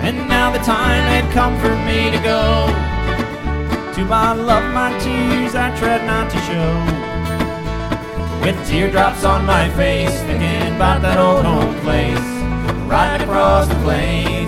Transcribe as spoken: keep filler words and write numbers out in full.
And now the time had come for me to go to my love, my tears I tried not to show. With teardrops on my face, thinking about that old home place, riding across the plains.